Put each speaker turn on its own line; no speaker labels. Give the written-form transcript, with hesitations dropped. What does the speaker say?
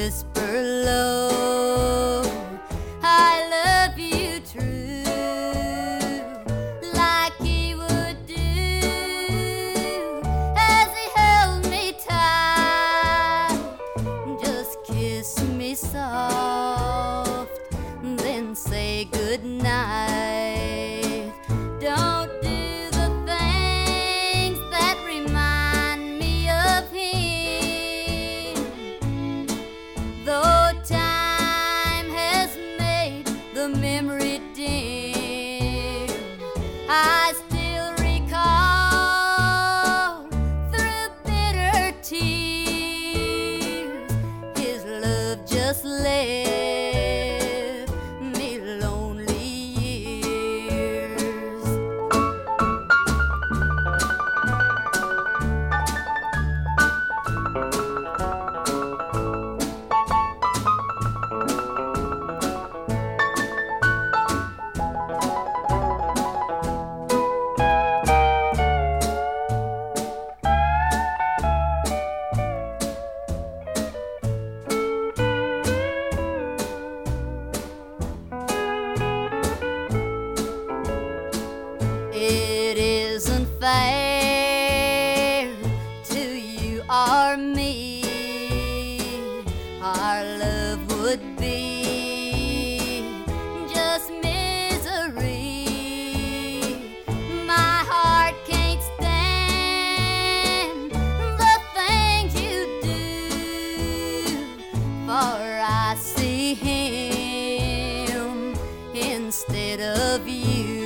whisper low, I love you true, like he would do as he held me tight. Just kiss me soft, then say goodnight. Don't do the things that remind me of him. Though time has made the memory dim, I still recall through bitter tears his love just left me lonely years. It isn't fair to you or me. Our love would be just misery. My heart can't stand the things you do, for I see him instead of you.